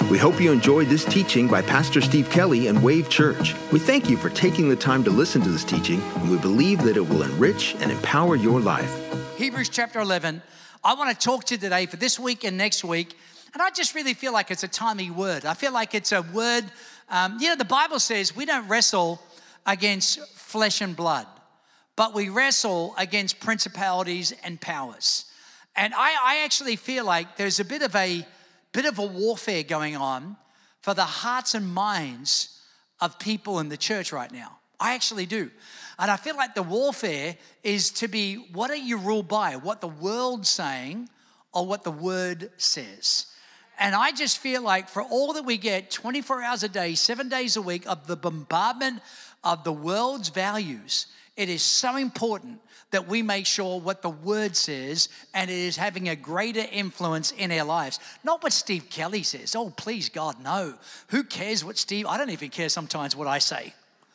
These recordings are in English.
We hope you enjoyed this teaching by Pastor Steve Kelly and Wave Church. We thank you for taking the time to listen to this teaching, and we believe that it will enrich and empower your life. Hebrews chapter 11. I want to talk to you today for this week and next week, and I just really feel like it's a timely word. I feel like it's a word, the Bible says we don't wrestle against flesh and blood, but we wrestle against principalities and powers. And I actually feel like there's a bit of a warfare going on for the hearts and minds of people in the church right now. I actually do. And I feel like the warfare is to be, what are you ruled by? What the world's saying or what the word says? And I just feel like for all that we get 24 hours a day, 7 days a week of the bombardment of the world's values, it is so important that we make sure what the word says and it is having a greater influence in our lives. Not what Steve Kelly says. Oh, please, God, no. Who cares what Steve, I don't even care sometimes what I say.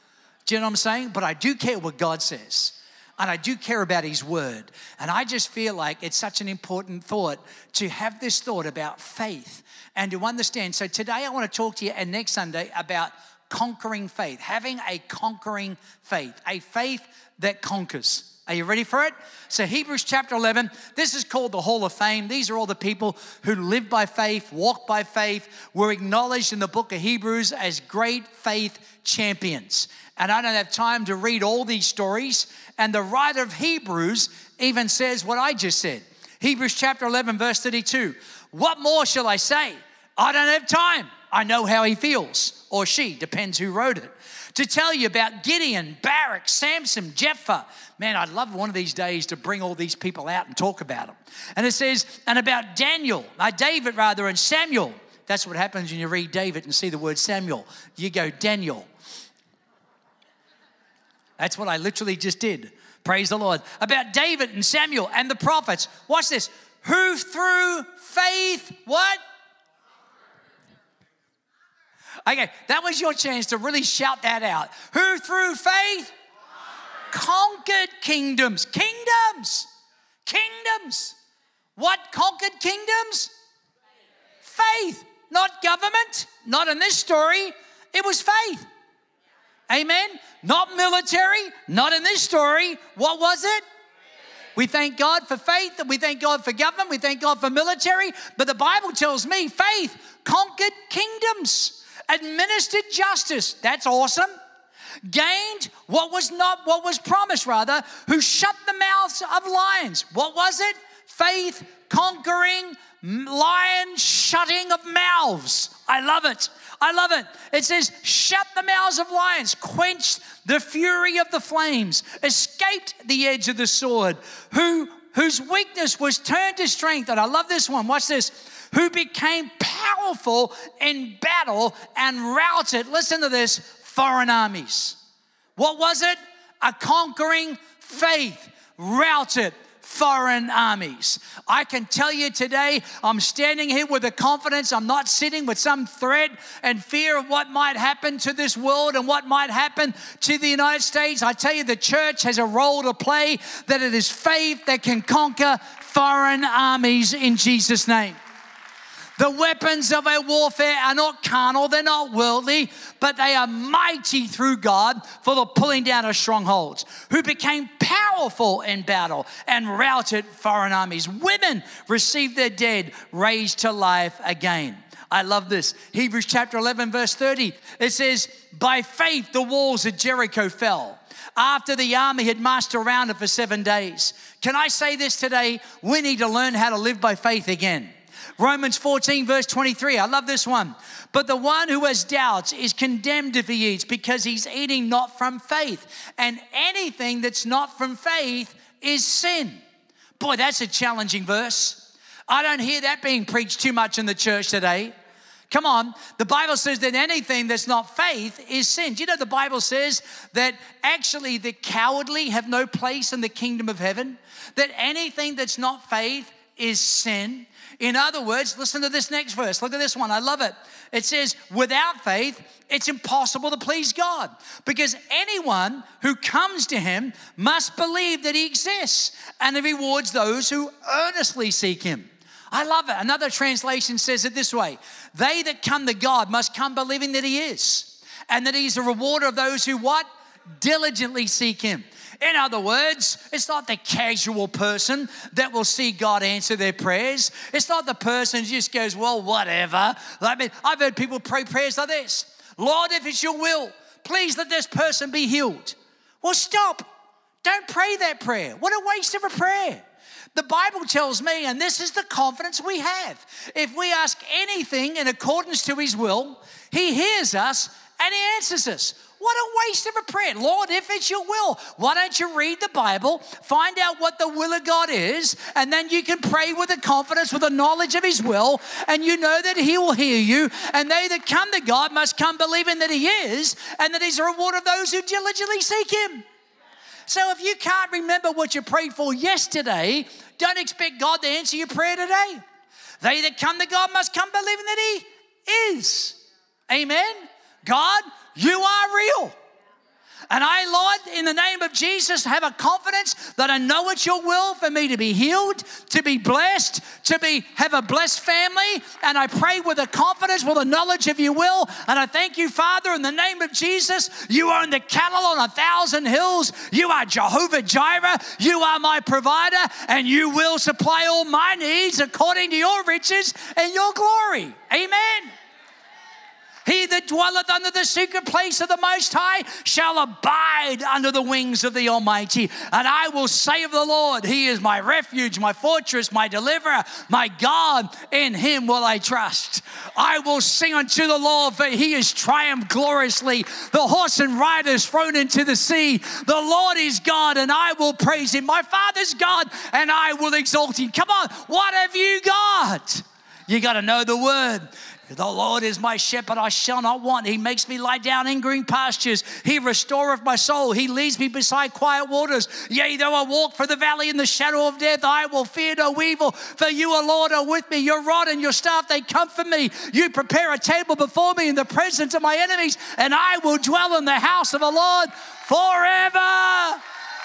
Do you know what I'm saying? But I do care what God says. And I do care about his word. And I just feel like it's such an important thought to have this thought about faith and to understand. So today I want to talk to you and next Sunday about conquering faith, having a conquering faith, a faith that conquers. Are you ready for it? So Hebrews chapter 11, this is called the Hall of Fame. These are all the people who live by faith, walk by faith, were acknowledged in the book of Hebrews as great faith champions. And I don't have time to read all these stories. And the writer of Hebrews even says what I just said. Hebrews chapter 11, verse 32. What more shall I say? I don't have time. I know how he feels, or she, depends who wrote it. To tell you about Gideon, Barak, Samson, Jephthah. Man, I'd love one of these days to bring all these people out and talk about them. And it says, and about David, and Samuel. That's what happens when you read David and see the word Samuel. You go Daniel. That's what I literally just did. Praise the Lord. About David and Samuel and the prophets. Watch this. Who through faith, what? Okay, that was your chance to really shout that out. Who through faith conquered kingdoms. Kingdoms. Kingdoms. What conquered kingdoms? Faith. Not government. Not in this story. It was faith. Amen. Not military. Not in this story. What was it? We thank God for faith. We thank God for government. We thank God for military. But the Bible tells me faith conquered kingdoms. Administered justice, that's awesome. Gained what was promised, who shut the mouths of lions. What was it? Faith conquering, lion shutting of mouths. I love it. I love it. It says, shut the mouths of lions, quenched the fury of the flames, escaped the edge of the sword, whose weakness was turned to strength. And I love this one. Watch this. Who became powerful in battle and routed, listen to this, foreign armies. What was it? A conquering faith routed foreign armies. I can tell you today, I'm standing here with a confidence. I'm not sitting with some threat and fear of what might happen to this world and what might happen to the United States. I tell you, the church has a role to play, that it is faith that can conquer foreign armies in Jesus' name. The weapons of our warfare are not carnal, they're not worldly, but they are mighty through God for the pulling down of strongholds, who became powerful in battle and routed foreign armies. Women received their dead, raised to life again. I love this. Hebrews chapter 11, verse 30. It says, by faith the walls of Jericho fell after the army had marched around it for 7 days. Can I say this today? We need to learn how to live by faith again. Romans 14, verse 23. I love this one. But the one who has doubts is condemned if he eats, because he's eating not from faith. And anything that's not from faith is sin. Boy, that's a challenging verse. I don't hear that being preached too much in the church today. Come on. The Bible says that anything that's not faith is sin. Do you know the Bible says that actually the cowardly have no place in the kingdom of heaven? That anything that's not faith is sin. In other words, listen to this next verse. Look at this one. I love it. It says, without faith, it's impossible to please God, because anyone who comes to him must believe that he exists and he rewards those who earnestly seek him. I love it. Another translation says it this way. They that come to God must come believing that he is, and that he's a rewarder of those who what? Diligently seek him. In other words, it's not the casual person that will see God answer their prayers. It's not the person who just goes, well, whatever. I mean, I've heard people pray prayers like this. Lord, if it's your will, please let this person be healed. Well, stop. Don't pray that prayer. What a waste of a prayer. The Bible tells me, and this is the confidence we have, if we ask anything in accordance to his will, he hears us and he answers us. What a waste of a prayer. Lord, if it's your will, why don't you read the Bible, find out what the will of God is, and then you can pray with the confidence, with the knowledge of his will, and you know that he will hear you. And they that come to God must come believing that he is, and that he's a reward of those who diligently seek him. So if you can't remember what you prayed for yesterday, don't expect God to answer your prayer today. They that come to God must come believing that he is. Amen? God, you are real. And I, Lord, in the name of Jesus, have a confidence that I know it's your will for me to be healed, to be blessed, have a blessed family. And I pray with a confidence, with a knowledge of your will. And I thank you, Father, in the name of Jesus. You own the cattle on 1,000 hills. You are Jehovah Jireh. You are my provider, and you will supply all my needs according to your riches and your glory. Amen. He that dwelleth under the secret place of the Most High shall abide under the wings of the Almighty. And I will say of the Lord, he is my refuge, my fortress, my deliverer, my God, in him will I trust. I will sing unto the Lord, for he has triumphed gloriously. The horse and rider is thrown into the sea. The Lord is God, and I will praise him. My Father's God, and I will exalt him. Come on, what have you got? You got to know the word. The Lord is my shepherd, I shall not want. He makes me lie down in green pastures. He restoreth my soul. He leads me beside quiet waters. Yea, though I walk through the valley in the shadow of death, I will fear no evil. For you, O Lord, are with me. Your rod and your staff, they comfort me. You prepare a table before me in the presence of my enemies, and I will dwell in the house of the Lord forever.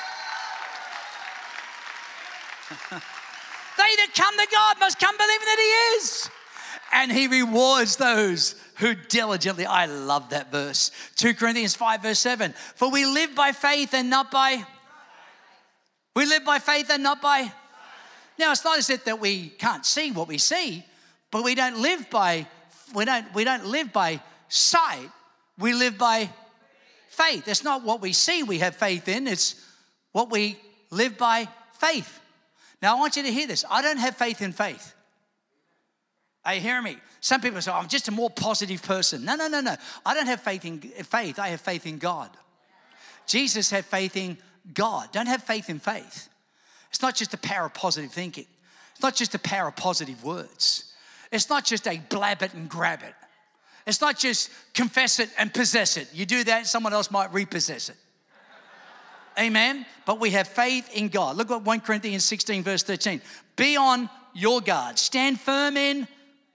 They that come to God must come believing that he is. And he rewards those who diligently. I love that verse. 2 Corinthians 5 verse 7. For we live by faith and not by. We live by faith and not by. Now it's not as if that we can't see what we see, but we don't live by. We don't live by sight. We live by faith. It's not what we see we have faith in. It's what we live by faith. Now I want you to hear this. I don't have faith in faith. Are you hearing me? Some people say, I'm just a more positive person. No. I don't have faith in faith. I have faith in God. Jesus had faith in God. Don't have faith in faith. It's not just the power of positive thinking. It's not just the power of positive words. It's not just a blab it and grab it. It's not just confess it and possess it. You do that, someone else might repossess it. Amen? But we have faith in God. Look what 1 Corinthians 16 verse 13. Be on your guard. Stand firm in.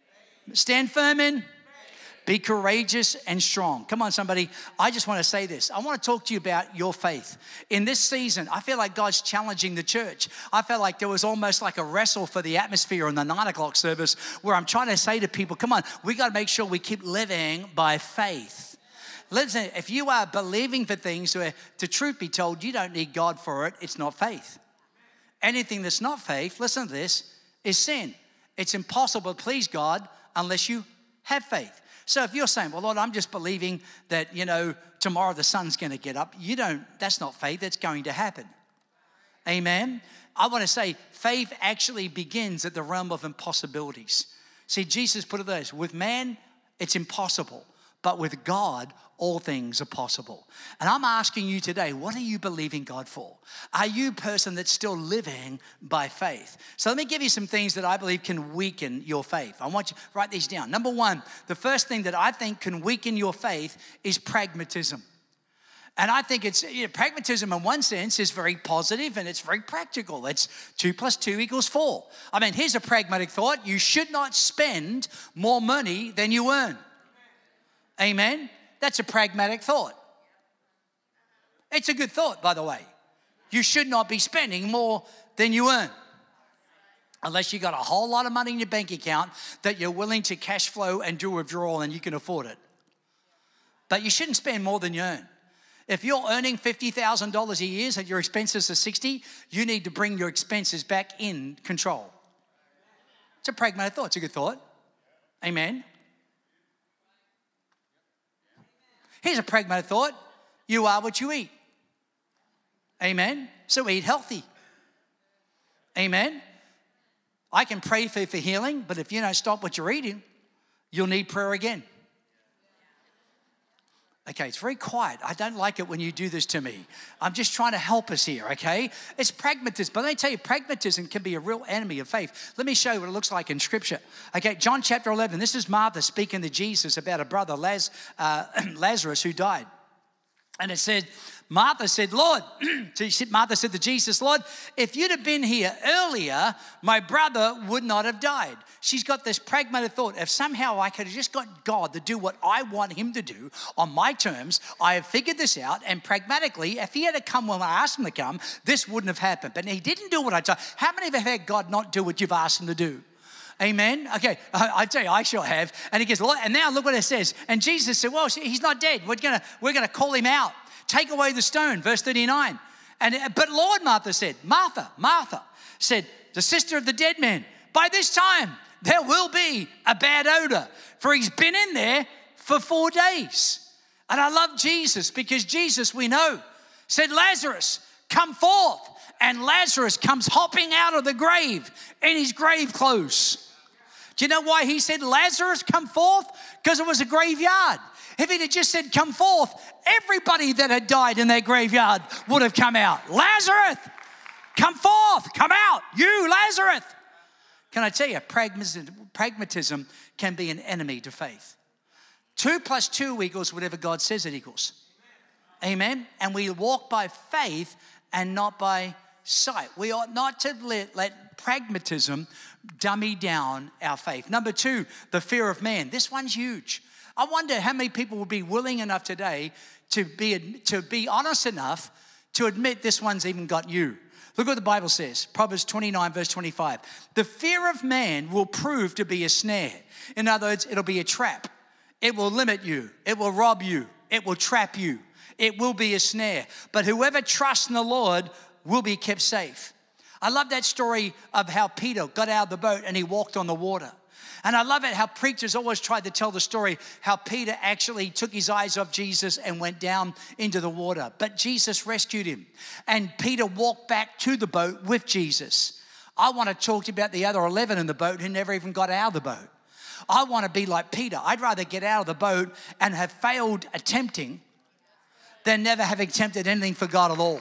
Be courageous and strong. Come on, somebody. I just want to say this. I want to talk to you about your faith. In this season, I feel like God's challenging the church. I felt like there was almost like a wrestle for the atmosphere in the 9 o'clock service where I'm trying to say to people, come on, we got to make sure we keep living by faith. Listen, if you are believing for things where, to truth be told, you don't need God for it, it's not faith. Anything that's not faith, listen to this, is sin. It's impossible to please God unless you have faith. So if you're saying, well, Lord, I'm just believing that, tomorrow the sun's going to get up. That's not faith. That's going to happen. Amen. I want to say faith actually begins at the realm of impossibilities. See, Jesus put it this, with man, it's impossible. But with God, all things are possible. And I'm asking you today, what are you believing God for? Are you a person that's still living by faith? So let me give you some things that I believe can weaken your faith. I want you to write these down. Number one, the first thing that I think can weaken your faith is pragmatism. And I think pragmatism in one sense is very positive and it's very practical. It's 2 + 2 = 4. I mean, here's a pragmatic thought. You should not spend more money than you earn. Amen? That's a pragmatic thought. It's a good thought, by the way. You should not be spending more than you earn. unless you got a whole lot of money in your bank account that you're willing to cash flow and do a withdrawal and you can afford it. But you shouldn't spend more than you earn. If you're earning $50,000 a year and your expenses are 60, you need to bring your expenses back in control. It's a pragmatic thought. It's a good thought. Amen. Here's a pragmatic thought. You are what you eat. Amen. So eat healthy. Amen. I can pray for healing, but if you don't stop what you're eating, you'll need prayer again. Okay, it's very quiet. I don't like it when you do this to me. I'm just trying to help us here, okay? It's pragmatism. But let me tell you, pragmatism can be a real enemy of faith. Let me show you what it looks like in Scripture. Okay, John chapter 11. This is Martha speaking to Jesus about a brother, Lazarus, who died. And it said, Martha said, Lord, Martha said to Jesus, Lord, if you'd have been here earlier, my brother would not have died. She's got this pragmatic thought. If somehow I could have just got God to do what I want him to do on my terms, I have figured this out. And pragmatically, if he had to come when I asked him to come, this wouldn't have happened. But he didn't do what I told. How many of you have had God not do what you've asked him to do? Amen. Okay, I tell you, I sure have. And he goes, and now look what it says. And Jesus said, well, he's not dead. We're gonna call him out. Take away the stone, verse 39. But Lord, Martha said, Martha said, the sister of the dead man, by this time there will be a bad odor, for he's been in there for 4 days. And I love Jesus because Jesus, we know, said, Lazarus, come forth. And Lazarus comes hopping out of the grave in his grave clothes. Do you know why he said, Lazarus, come forth? Because it was a graveyard. If he'd have just said, come forth, everybody that had died in their graveyard would have come out. Lazarus, come forth, come out, you Lazarus. Can I tell you, pragmatism can be an enemy to faith. 2 + 2 equals whatever God says it equals. Amen. And we walk by faith and not by sight. We ought not to let pragmatism dummy down our faith. Number 2, the fear of man. This one's huge. I wonder how many people would be willing enough today to be honest enough to admit this one's even got you. Look what the Bible says, Proverbs 29, verse 25. The fear of man will prove to be a snare. In other words, it'll be a trap. It will limit you. It will rob you. It will trap you. It will be a snare. But whoever trusts in the Lord will be kept safe. I love that story of how Peter got out of the boat and he walked on the water. And I love it how preachers always tried to tell the story how Peter actually took his eyes off Jesus and went down into the water. But Jesus rescued him. And Peter walked back to the boat with Jesus. I want to talk to you about the other 11 in the boat who never even got out of the boat. I want to be like Peter. I'd rather get out of the boat and have failed attempting than never having attempted anything for God at all.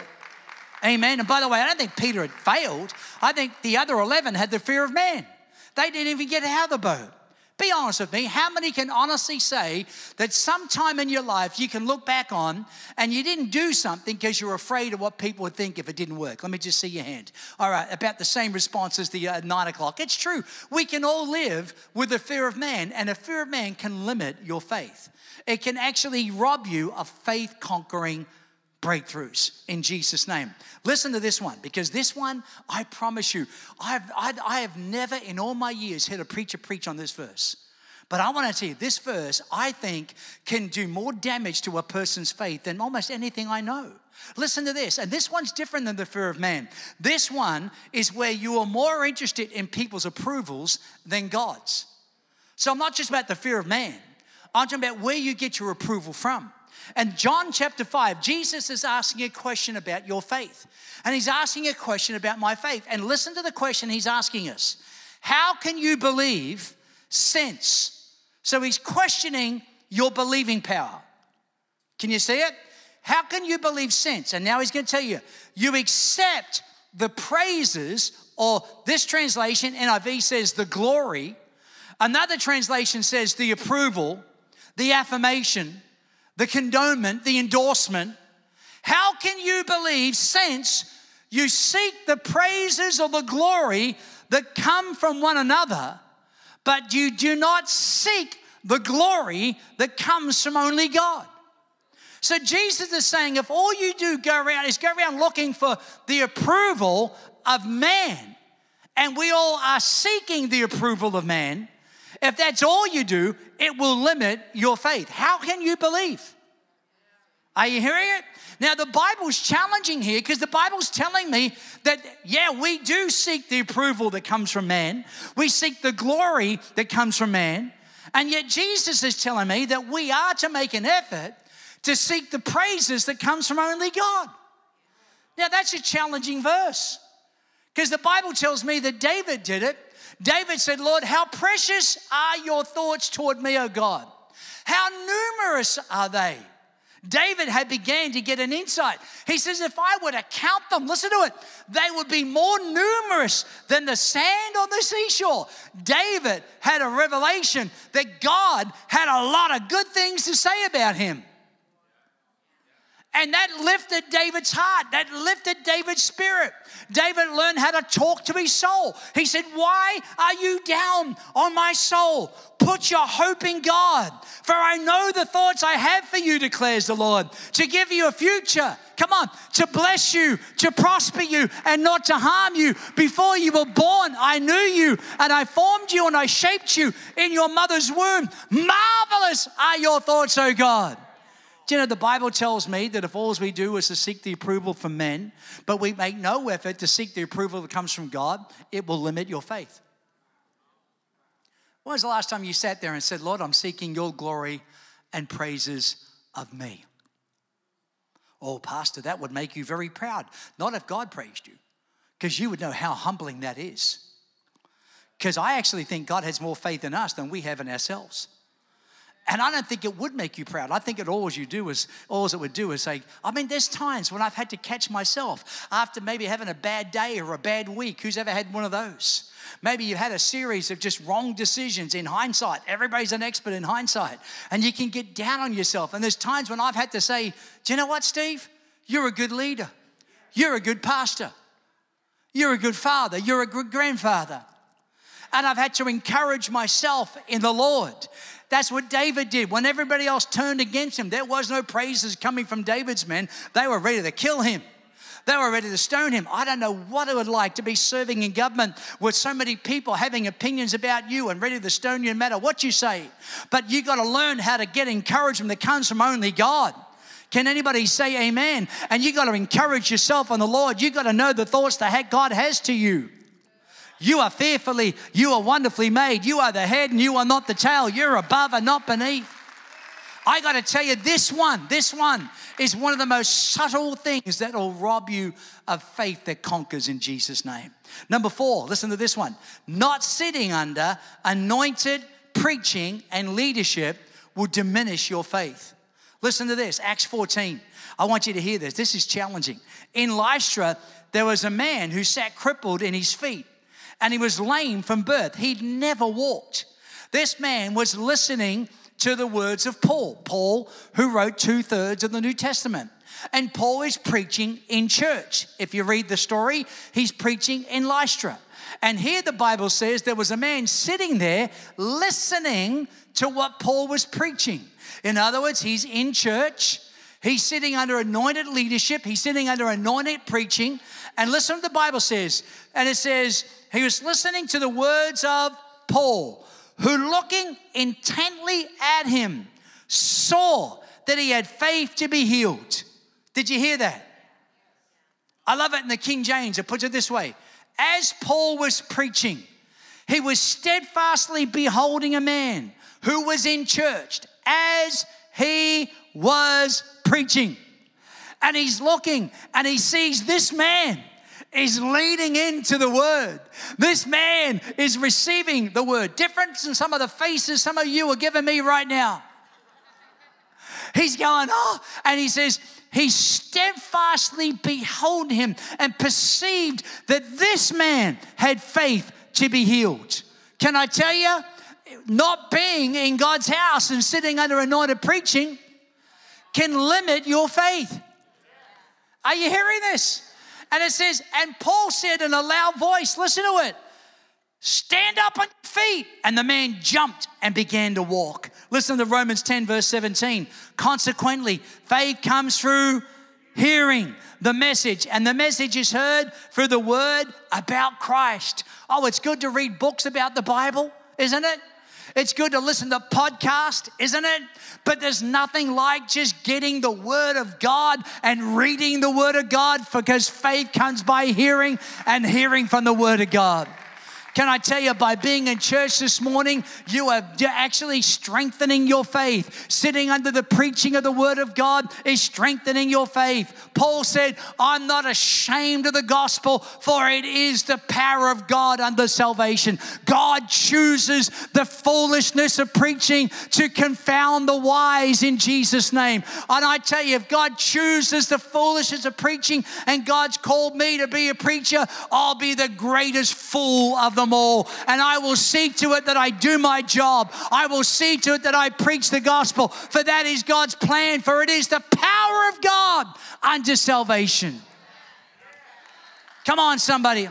Amen. And by the way, I don't think Peter had failed. I think the other 11 had the fear of man. They didn't even get out of the boat. Be honest with me. How many can honestly say that sometime in your life you can look back on and you didn't do something because you were afraid of what people would think if it didn't work? Let me just see your hand. All right, about the same response as the 9 o'clock. It's true. We can all live with the fear of man, and a fear of man can limit your faith. It can actually rob you of faith-conquering breakthroughs in Jesus' name. Listen to this one, because this one, I promise you, I have never in all my years heard a preacher preach on this verse. But I want to tell you, this verse, I think, can do more damage to a person's faith than almost anything I know. Listen to this, and this one's different than the fear of man. This one is where you are more interested in people's approvals than God's. So I'm not just about the fear of man. I'm talking about where you get your approval from. And John chapter 5, Jesus is asking a question about your faith. And he's asking a question about my faith. And listen to the question he's asking us. How can you believe since? So he's questioning your believing power. Can you see it? How can you believe since? And now he's going to tell you, you accept the praises, or this translation, NIV says the glory. Another translation says the approval, the affirmation, the condonement, the endorsement. How can you believe since you seek the praises or the glory that come from one another, but you do not seek the glory that comes from only God? So Jesus is saying, if all you do go around looking for the approval of man and we all are seeking the approval of man, if that's all you do, it will limit your faith. How can you believe? Are you hearing it? Now, the Bible's challenging here because the Bible's telling me that, yeah, we do seek the approval that comes from man. We seek the glory that comes from man. And yet Jesus is telling me that we are to make an effort to seek the praises that comes from only God. Now, that's a challenging verse because the Bible tells me that David did it. David said, Lord, how precious are your thoughts toward me, O God? How numerous are they? David had began to get an insight. He says, if I were to count them, listen to it, they would be more numerous than the sand on the seashore. David had a revelation that God had a lot of good things to say about him. And that lifted David's heart. That lifted David's spirit. David learned how to talk to his soul. He said, why are you down on my soul? Put your hope in God. For I know the thoughts I have for you, declares the Lord, to give you a future. Come on, to bless you, to prosper you, and not to harm you. Before you were born, I knew you, and I formed you, and I shaped you in your mother's womb. Marvelous are your thoughts, O God. Do you know, the Bible tells me that if all we do is to seek the approval from men, but we make no effort to seek the approval that comes from God, it will limit your faith. When was the last time you sat there and said, Lord, I'm seeking your glory and praises of me? Oh, Pastor, that would make you very proud. Not if God praised you, because you would know how humbling that is. Because I actually think God has more faith in us than we have in ourselves. And I don't think it would make you proud. I think all it would do is say, I mean, there's times when I've had to catch myself after maybe having a bad day or a bad week. Who's ever had one of those? Maybe you've had a series of just wrong decisions in hindsight. Everybody's an expert in hindsight. And you can get down on yourself. And there's times when I've had to say, do you know what, Steve? You're a good leader. You're a good pastor. You're a good father. You're a good grandfather. And I've had to encourage myself in the Lord. That's what David did. When everybody else turned against him, there was no praises coming from David's men. They were ready to kill him. They were ready to stone him. I don't know what it would like to be serving in government with so many people having opinions about you and ready to stone you no matter what you say. But you got to learn how to get encouragement that comes from only God. Can anybody say amen? And you got to encourage yourself on the Lord. You got to know the thoughts that God has to you. You are fearfully, you are wonderfully made. You are the head and you are not the tail. You're above and not beneath. I got to tell you, this one is one of the most subtle things that will rob you of faith that conquers in Jesus' name. Number 4, listen to this one. Not sitting under anointed preaching and leadership will diminish your faith. Listen to this, Acts 14. I want you to hear this. This is challenging. In Lystra, there was a man who sat crippled in his feet. And he was lame from birth. He'd never walked. This man was listening to the words of Paul, who wrote 2/3 of the New Testament. And Paul is preaching in church. If you read the story, he's preaching in Lystra. And here the Bible says there was a man sitting there listening to what Paul was preaching. In other words, he's in church. He's sitting under anointed leadership. He's sitting under anointed preaching. And listen what the Bible says. And it says, he was listening to the words of Paul, who looking intently at him, saw that he had faith to be healed. Did you hear that? I love it in the King James. It puts it this way. As Paul was preaching, he was steadfastly beholding a man who was in church as he was preaching. And he's looking and he sees this man is leaning into the word. This man is receiving the word. Different than some of the faces some of you are giving me right now. He's going, oh, and he says, he steadfastly beheld him and perceived that this man had faith to be healed. Can I tell you, not being in God's house and sitting under anointed preaching can limit your faith. Are you hearing this? And it says, and Paul said in a loud voice, listen to it, stand up on your feet. And the man jumped and began to walk. Listen to Romans 10 verse 17. Consequently, faith comes through hearing the message. And the message is heard through the word about Christ. Oh, it's good to read books about the Bible, isn't it? It's good to listen to podcasts, isn't it? But there's nothing like just getting the Word of God and reading the Word of God, because faith comes by hearing and hearing from the Word of God. Can I tell you, by being in church this morning, you're actually strengthening your faith. Sitting under the preaching of the Word of God is strengthening your faith. Paul said, I'm not ashamed of the gospel, for it is the power of God unto salvation. God chooses the foolishness of preaching to confound the wise in Jesus' name. And I tell you, if God chooses the foolishness of preaching and God's called me to be a preacher, I'll be the greatest fool of them all. And I will see to it that I do my job. I will see to it that I preach the gospel, for that is God's plan, for it is the power of God unto salvation. Come on, somebody.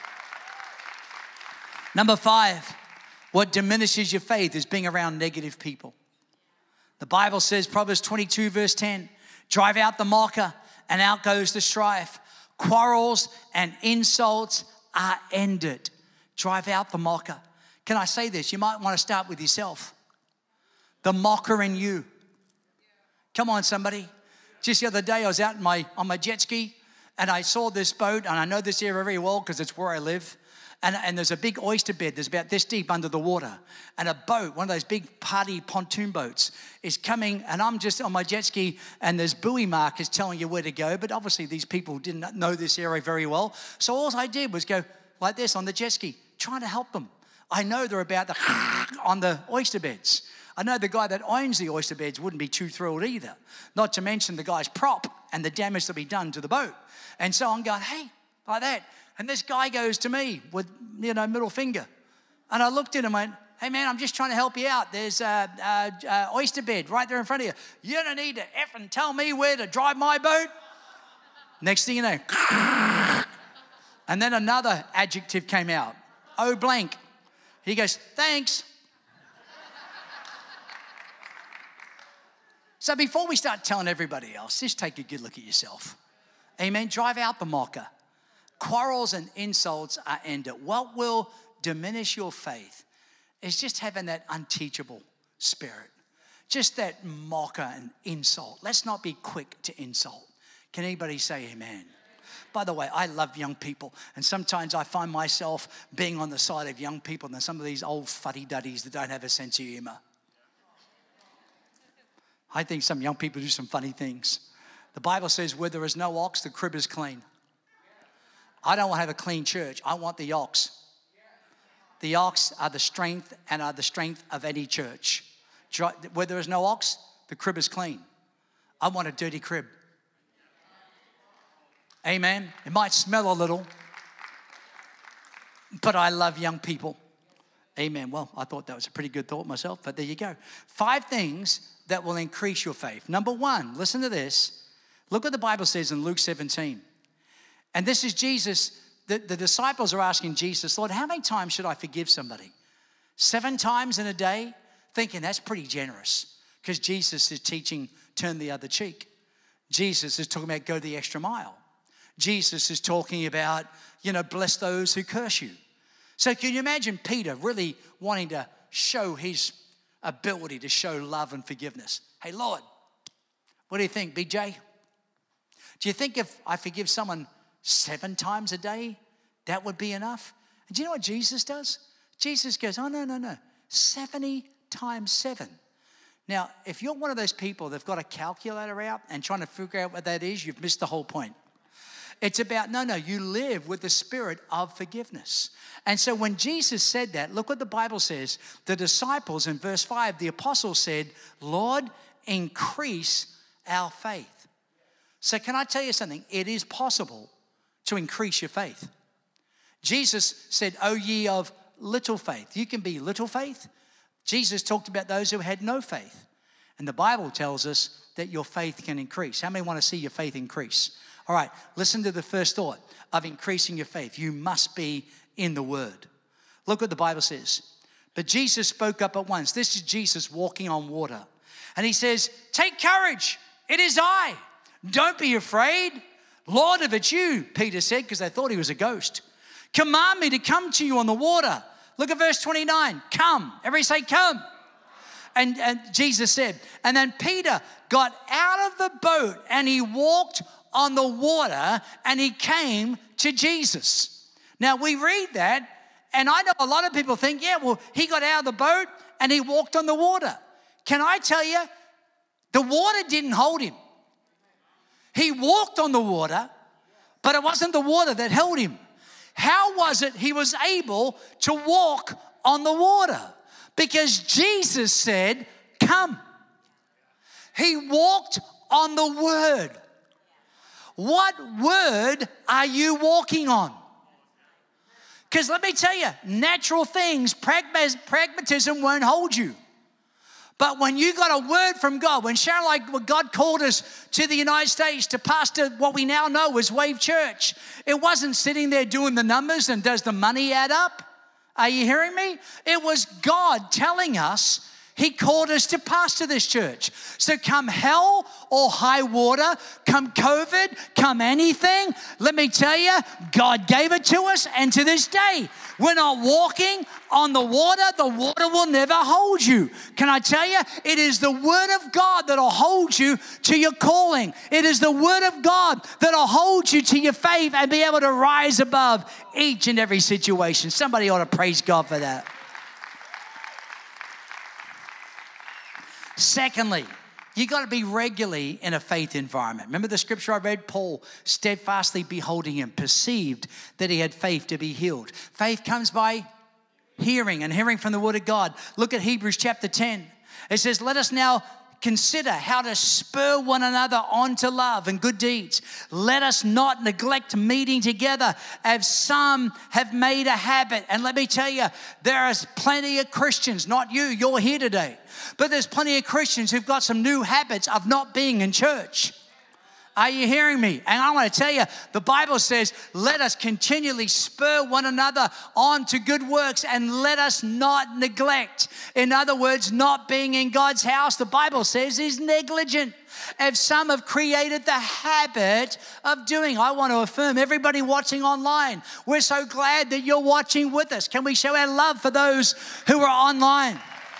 Number 5, what diminishes your faith is being around negative people. The Bible says, Proverbs 22 verse 10, drive out the mocker and out goes the strife. Quarrels and insults are ended. Drive out the mocker. Can I say this? You might want to start with yourself. The mocker in you. Come on, somebody. Just the other day, I was out on my jet ski, and I saw this boat, and I know this area very well because it's where I live. And there's a big oyster bed that's about this deep under the water. And a boat, one of those big party pontoon boats, is coming, and I'm just on my jet ski, and there's buoy markers telling you where to go. But obviously, these people didn't know this area very well. So all I did was go like this on the jet ski, trying to help them. I know they're about to on the oyster beds. I know the guy that owns the oyster beds wouldn't be too thrilled either. Not to mention the guy's prop and the damage that'll be done to the boat. And so I'm going, hey, like that. And this guy goes to me with, middle finger. And I looked at him and went, hey man, I'm just trying to help you out. There's a oyster bed right there in front of you. You don't need to effing tell me where to drive my boat. Next thing you know, and then another adjective came out. Oh, blank. He goes, thanks. So before we start telling everybody else, just take a good look at yourself. Amen. Drive out the mocker. Quarrels and insults are ended. What will diminish your faith is just having that unteachable spirit. Just that mocker and insult. Let's not be quick to insult. Can anybody say amen? By the way, I love young people, and sometimes I find myself being on the side of young people than some of these old fuddy-duddies that don't have a sense of humor. I think some young people do some funny things. The Bible says, where there is no ox, the crib is clean. I don't want to have a clean church. I want the ox. The ox are the strength and are the strength of any church. Where there is no ox, the crib is clean. I want a dirty crib. Amen. It might smell a little, but I love young people. Amen. Well, I thought that was a pretty good thought myself, but there you go. 5 things that will increase your faith. Number 1, listen to this. Look what the Bible says in Luke 17. And this is Jesus. The disciples are asking Jesus, Lord, how many times should I forgive somebody? 7 times in a day? Thinking that's pretty generous, because Jesus is teaching turn the other cheek. Jesus is talking about go the extra mile. Jesus is talking about, bless those who curse you. So can you imagine Peter really wanting to show his ability to show love and forgiveness? Hey, Lord, what do you think, BJ? Do you think if I forgive someone 7 times a day, that would be enough? And do you know what Jesus does? Jesus goes, oh, no. 70 times 7. Now, if you're one of those people that've got a calculator out and trying to figure out what that is, you've missed the whole point. It's about, you live with the spirit of forgiveness. And so when Jesus said that, look what the Bible says. The disciples in verse 5, the apostles said, Lord, increase our faith. So can I tell you something? It is possible to increase your faith. Jesus said, O ye of little faith. You can be little faith. Jesus talked about those who had no faith. And the Bible tells us that your faith can increase. How many want to see your faith increase? All right, listen to the first thought of increasing your faith. You must be in the Word. Look what the Bible says. But Jesus spoke up at once. This is Jesus walking on water. And he says, take courage. It is I. Don't be afraid. Lord, if it's you, Peter said, because they thought he was a ghost. Command me to come to you on the water. Look at verse 29. Come. Everybody say come. And Jesus said, and then Peter got out of the boat and he walked on the water and he came to Jesus. Now we read that, and I know a lot of people think, yeah, well, he got out of the boat and he walked on the water. Can I tell you, the water didn't hold him. He walked on the water, but it wasn't the water that held him. How was it he was able to walk on the water? Because Jesus said, come. He walked on the word. What word are you walking on? Because let me tell you, natural things, pragmatism won't hold you. But when you got a word from God, when Sharon, when God called us to the United States to pastor what we now know as Wave Church, it wasn't sitting there doing the numbers and does the money add up? Are you hearing me? It was God telling us He called us to pastor this church. So come hell or high water, come COVID, come anything, let me tell you, God gave it to us, and to this day, we're not walking on the water will never hold you. Can I tell you, it is the word of God that'll hold you to your calling. It is the word of God that'll hold you to your faith and be able to rise above each and every situation. Somebody ought to praise God for that. Secondly, you got to be regularly in a faith environment. Remember the scripture I read? Paul, steadfastly beholding him, perceived that he had faith to be healed. Faith comes by hearing, and hearing from the word of God. Look at Hebrews chapter 10. It says, let us now consider how to spur one another on to love and good deeds. Let us not neglect meeting together as some have made a habit. And let me tell you, there is plenty of Christians, not you, you're here today, but there's plenty of Christians who've got some new habits of not being in church. Are you hearing me? And I want to tell you, the Bible says, let us continually spur one another on to good works and let us not neglect. In other words, not being in God's house, the Bible says, is negligent. If some have created the habit of doing, I want to affirm everybody watching online, we're so glad that you're watching with us. Can we show our love for those who are online?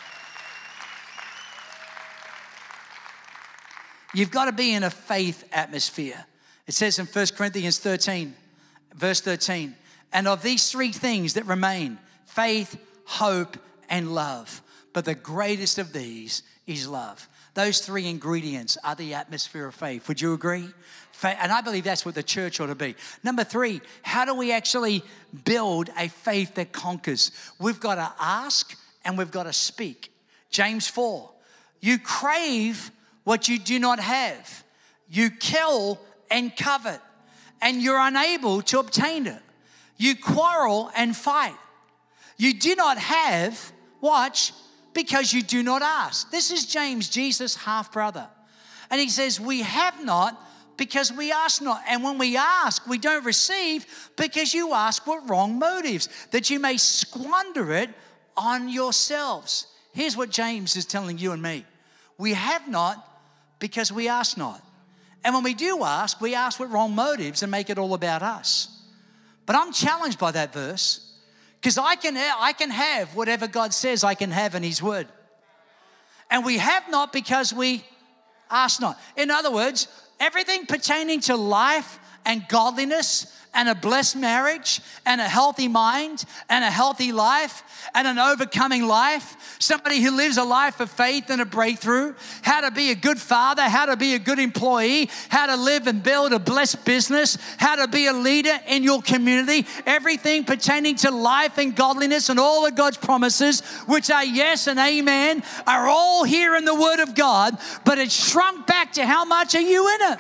You've got to be in a faith atmosphere. It says in 1 Corinthians 13, verse 13, and of these three things that remain, faith, hope, and love. But the greatest of these is love. Those three ingredients are the atmosphere of faith. Would you agree? And I believe that's what the church ought to be. Number three, how do we actually build a faith that conquers? We've got to ask and we've got to speak. James 4, you crave what you do not have. You kill and covet, and you're unable to obtain it. You quarrel and fight. You do not have, watch, because you do not ask. This is James, Jesus' half-brother. And he says, we have not because we ask not. And when we ask, we don't receive because you ask with wrong motives, that you may squander it on yourselves. Here's what James is telling you and me. We have not because we ask not. And when we do ask, we ask with wrong motives and make it all about us. But I'm challenged by that verse, because I can have whatever God says I can have in His word. And we have not because we ask not. In other words, everything pertaining to life and godliness and a blessed marriage and a healthy mind and a healthy life and an overcoming life, somebody who lives a life of faith and a breakthrough, how to be a good father, how to be a good employee, how to live and build a blessed business, how to be a leader in your community, everything pertaining to life and godliness and all of God's promises, which are yes and amen, are all here in the Word of God, but it's shrunk back to how much are you in it?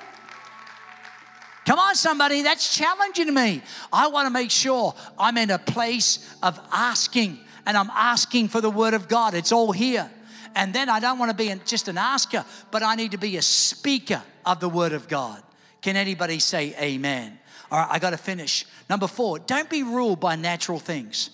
Come on, somebody, that's challenging to me. I want to make sure I'm in a place of asking, and I'm asking for the word of God. It's all here. And then I don't want to be just an asker, but I need to be a speaker of the word of God. Can anybody say amen? All right, I got to finish. Number 4, don't be ruled by natural things.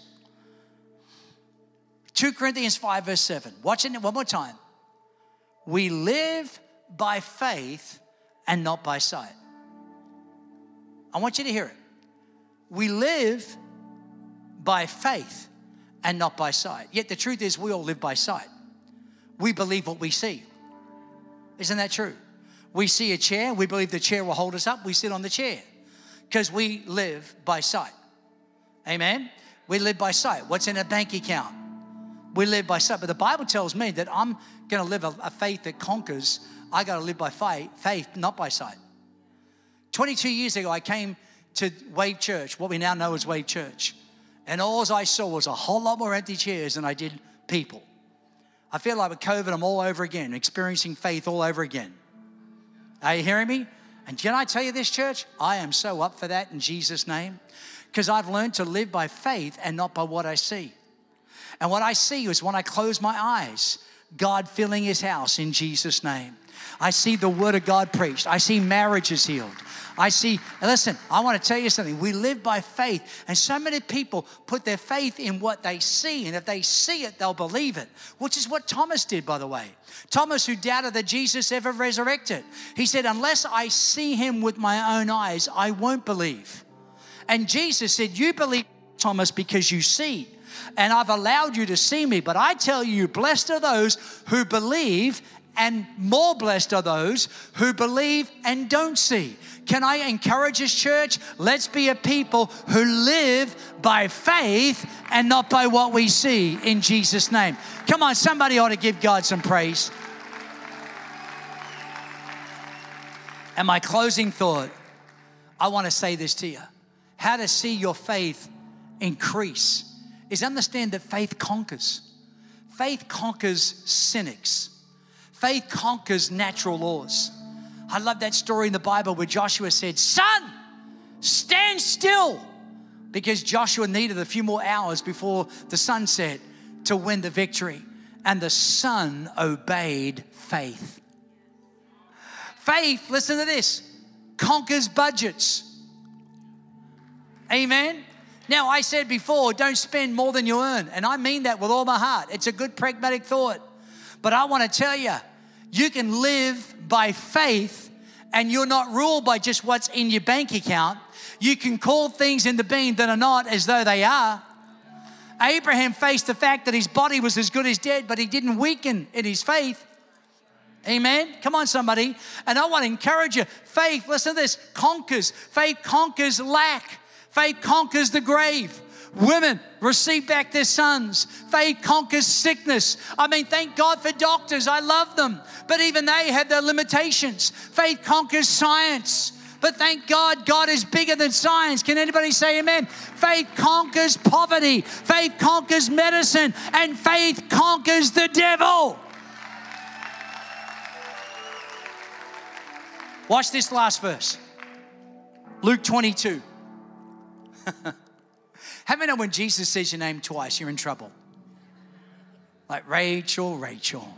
2 Corinthians 5, verse 7. Watch it one more time. We live by faith and not by sight. I want you to hear it. We live by faith and not by sight. Yet the truth is we all live by sight. We believe what we see. Isn't that true? We see a chair, we believe the chair will hold us up, we sit on the chair because we live by sight. Amen? We live by sight. What's in a bank account? We live by sight. But the Bible tells me that I'm going to live a faith that conquers. I got to live by faith, not by sight. 22 years ago, I came to Wave Church, what we now know as Wave Church. And all I saw was a whole lot more empty chairs than I did people. I feel like with COVID, I'm all over again, experiencing faith all over again. Are you hearing me? And can I tell you this, church? I am so up for that in Jesus' name, because I've learned to live by faith and not by what I see. And what I see is when I close my eyes, God filling his house in Jesus' name. I see the word of God preached. I see marriages healed. Listen, I want to tell you something. We live by faith, and so many people put their faith in what they see, and if they see it, they'll believe it, which is what Thomas did, by the way. Thomas, who doubted that Jesus ever resurrected. He said, unless I see him with my own eyes, I won't believe. And Jesus said, you believe, Thomas, because you see, and I've allowed you to see me. But I tell you, blessed are those who believe, and more blessed are those who believe and don't see. Can I encourage this church? Let's be a people who live by faith and not by what we see, in Jesus' name. Come on, somebody ought to give God some praise. And my closing thought, I want to say this to you. How to see your faith increase is understand that faith conquers. Faith conquers cynics. Faith conquers natural laws. I love that story in the Bible where Joshua said, son, stand still. Because Joshua needed a few more hours before the sunset to win the victory. And the sun obeyed faith. Faith, listen to this, conquers budgets. Amen. Now, I said before, don't spend more than you earn. And I mean that with all my heart. It's a good pragmatic thought. But I want to tell you, you can live by faith and you're not ruled by just what's in your bank account. You can call things into being that are not as though they are. Abraham faced the fact that his body was as good as dead, but he didn't weaken in his faith. Amen. Come on, somebody. And I want to encourage you. Faith, listen to this, conquers. Faith conquers lack. Faith conquers the grave. Women receive back their sons. Faith conquers sickness. I mean, thank God for doctors. I love them. But even they have their limitations. Faith conquers science. But thank God, God is bigger than science. Can anybody say amen? Faith conquers poverty. Faith conquers medicine. And faith conquers the devil. Watch this last verse. Luke 22. How many know when Jesus says your name twice, you're in trouble? Like Rachel, Rachel.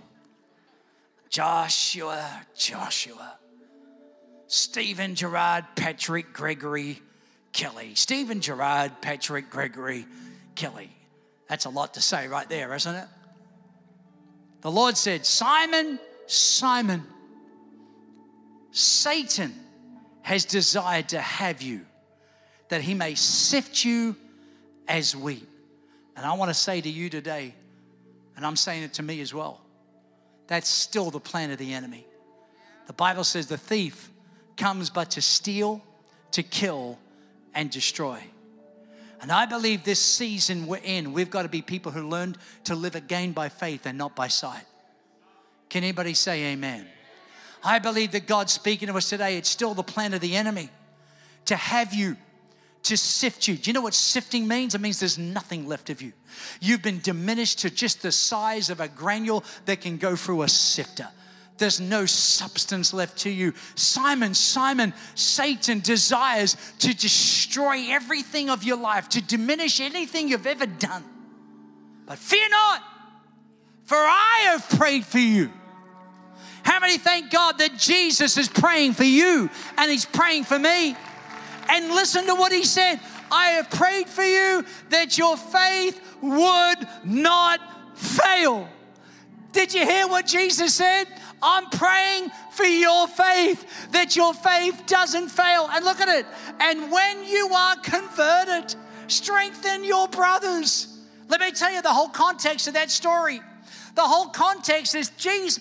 Joshua, Joshua. Stephen, Gerard, Patrick, Gregory, Kelly. Stephen, Gerard, Patrick, Gregory, Kelly. That's a lot to say right there, isn't it? The Lord said, Simon, Simon, Satan has desired to have you, that he may sift you as wheat. And I want to say to you today, and I'm saying it to me as well, that's still the plan of the enemy. The Bible says the thief comes but to steal, to kill, and destroy. And I believe this season we're in, we've got to be people who learn to live again by faith and not by sight. Can anybody say amen? I believe that God's speaking to us today. It's still the plan of the enemy to have you, to sift you. Do you know what sifting means? It means there's nothing left of you. You've been diminished to just the size of a granule that can go through a sifter. There's no substance left to you. Simon, Simon, Satan desires to destroy everything of your life, to diminish anything you've ever done. But fear not, for I have prayed for you. How many thank God that Jesus is praying for you and he's praying for me? And listen to what he said. I have prayed for you that your faith would not fail. Did you hear what Jesus said? I'm praying for your faith, that your faith doesn't fail. And look at it. And when you are converted, strengthen your brothers. Let me tell you the whole context of that story. The whole context is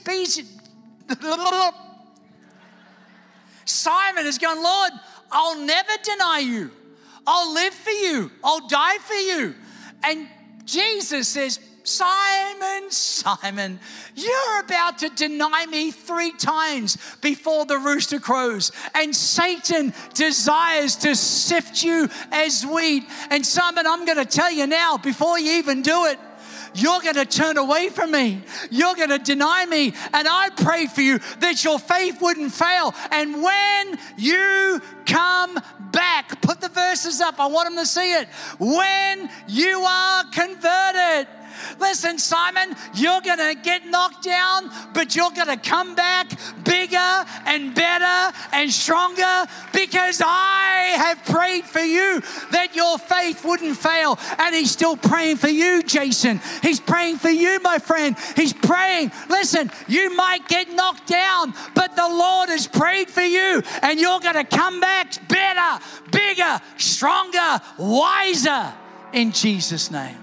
Simon is going, Lord, I'll never deny you. I'll live for you. I'll die for you. And Jesus says, Simon, Simon, you're about to deny me 3 times before the rooster crows. And Satan desires to sift you as wheat. And Simon, I'm going to tell you now, before you even do it, you're going to turn away from me. You're going to deny me. And I pray for you that your faith wouldn't fail. And when you come back, put the verses up. I want them to see it. When you are converted. Listen, Simon, you're going to get knocked down, but you're going to come back bigger and better and stronger, because I have prayed for you that your faith wouldn't fail. And he's still praying for you, Jason. He's praying for you, my friend. He's praying. Listen, you might get knocked down, but the Lord has prayed for you, and you're going to come back better, bigger, stronger, wiser, in Jesus' name.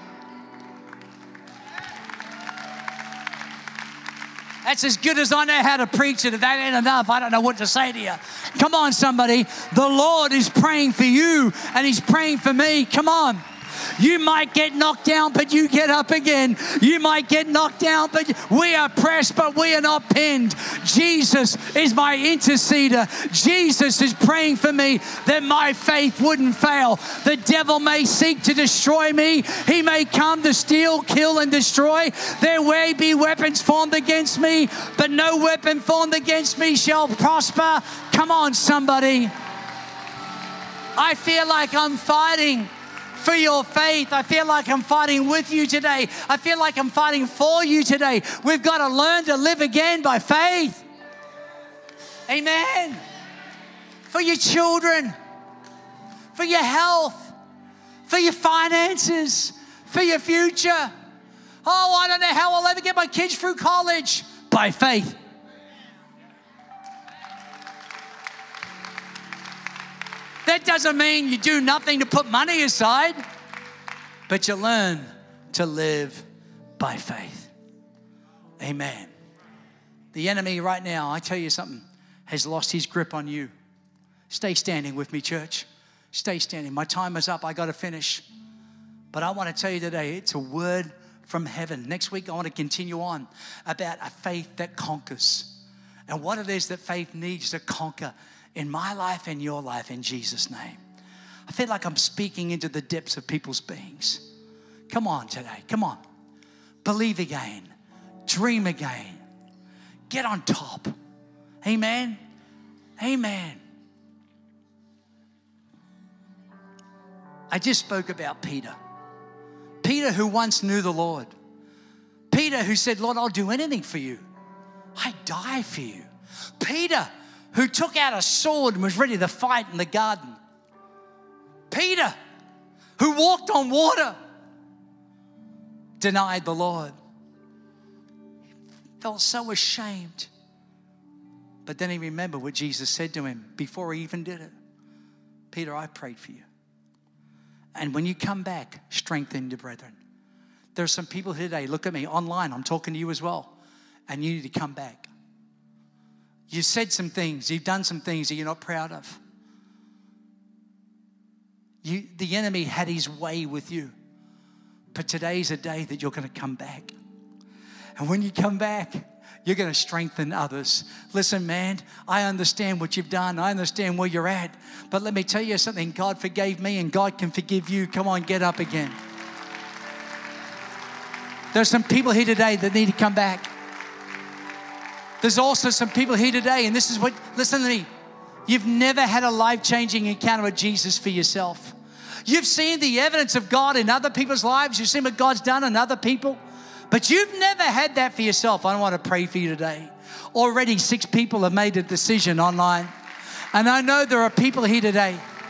That's as good as I know how to preach it. If that ain't enough, I don't know what to say to you. Come on, somebody. The Lord is praying for you, and he's praying for me. Come on. You might get knocked down, but you get up again. You might get knocked down, but we are pressed, but we are not pinned. Jesus is my interceder. Jesus is praying for me that my faith wouldn't fail. The devil may seek to destroy me. He may come to steal, kill, and destroy. There may be weapons formed against me, but no weapon formed against me shall prosper. Come on, somebody. I feel like I'm fighting for your faith. I feel like I'm fighting with you today. I feel like I'm fighting for you today. We've got to learn to live again by faith. Amen. For your children, for your health, for your finances, for your future. Oh, I don't know how I'll ever get my kids through college. By faith. That doesn't mean you do nothing to put money aside, but you learn to live by faith. Amen. The enemy right now, I tell you something, has lost his grip on you. Stay standing with me, church. Stay standing. My time is up. I got to finish. But I want to tell you today, it's a word from heaven. Next week, I want to continue on about a faith that conquers and what it is that faith needs to conquer in my life and your life, in Jesus' name. I feel like I'm speaking into the depths of people's beings. Come on today. Come on. Believe again. Dream again. Get on top. Amen. Amen. I just spoke about Peter. Peter, who once knew the Lord. Peter, who said, Lord, I'll do anything for you. I'd die for you. Peter, who took out a sword and was ready to fight in the garden. Peter, who walked on water, denied the Lord. He felt so ashamed. But then he remembered what Jesus said to him before he even did it. Peter, I prayed for you. And when you come back, strengthen your brethren. There's some people here today, look at me online, I'm talking to you as well, and you need to come back. You've said some things, you've done some things that you're not proud of. The enemy had his way with you. But today's a day that you're going to come back. And when you come back, you're going to strengthen others. Listen, man, I understand what you've done. I understand where you're at. But let me tell you something. God forgave me and God can forgive you. Come on, get up again. There's some people here today that need to come back. There's also some people here today, and this is what, listen to me. You've never had a life-changing encounter with Jesus for yourself. You've seen the evidence of God in other people's lives. You've seen what God's done in other people. But you've never had that for yourself. I want to pray for you today. Already 6 people have made a decision online. And I know there are people here today.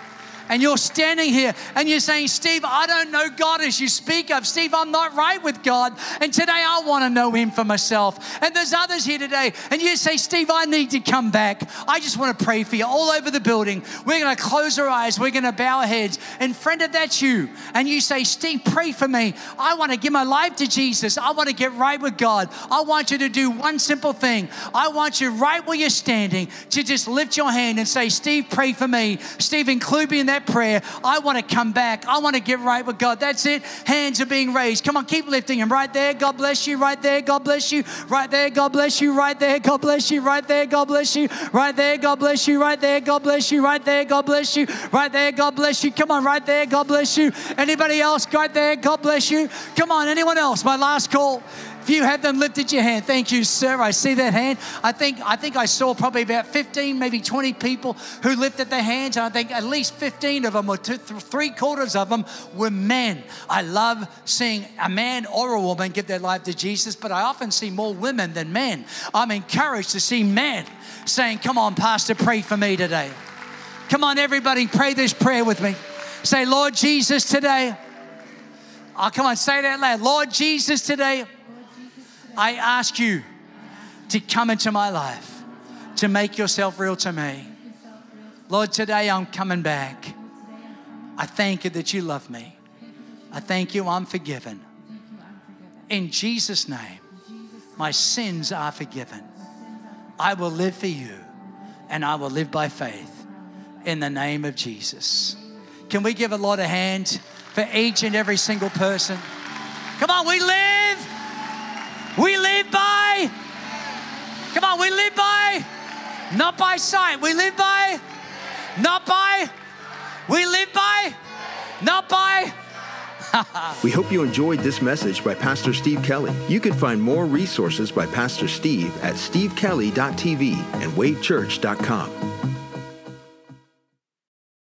and you're standing here and you're saying, Steve, I don't know God as you speak of. Steve, I'm not right with God, and today I want to know him for myself. And there's others here today, and you say, Steve, I need to come back. I just want to pray for you all over the building. We're going to close our eyes. We're going to bow our heads. And friend, if that's you, and you say, Steve, pray for me. I want to give my life to Jesus. I want to get right with God. I want you to do one simple thing. I want you right where you're standing to just lift your hand and say, Steve, pray for me. Steve, include me in that prayer. I want to come back. I want to get right with God. That's it. Hands are being raised. Come on, keep lifting them. Right there. God bless you. Right there. God bless you. Right there. God bless you. Right there. God bless you. Right there. God bless you. Right there. God bless you. Right there. God bless you. Right there. God bless you. Right there. God bless you. Come on, right there. God bless you. Anybody else? Right there. God bless you. Come on, anyone else? My last call. If you have them lifted your hand, thank you, sir. I see that hand. I think I saw probably about 15, maybe 20 people who lifted their hands, and I think at least 15 of them, or three-quarters of them, were men. I love seeing a man or a woman give their life to Jesus, but I often see more women than men. I'm encouraged to see men saying, come on, Pastor, pray for me today. Come on, everybody, pray this prayer with me. Say, Lord Jesus, today. Oh, come on, say that loud. Lord Jesus, today. I ask you to come into my life, to make yourself real to me. Lord, today I'm coming back. I thank you that you love me. I thank you I'm forgiven. In Jesus' name, my sins are forgiven. I will live for you, and I will live by faith in the name of Jesus. Can we give a Lord a hand for each and every single person? Come on, we live by, come on, we live by, not by sight. We live by, not by, we live by, not by. We hope you enjoyed this message by Pastor Steve Kelly. You can find more resources by Pastor Steve at stevekelly.tv and wavechurch.com.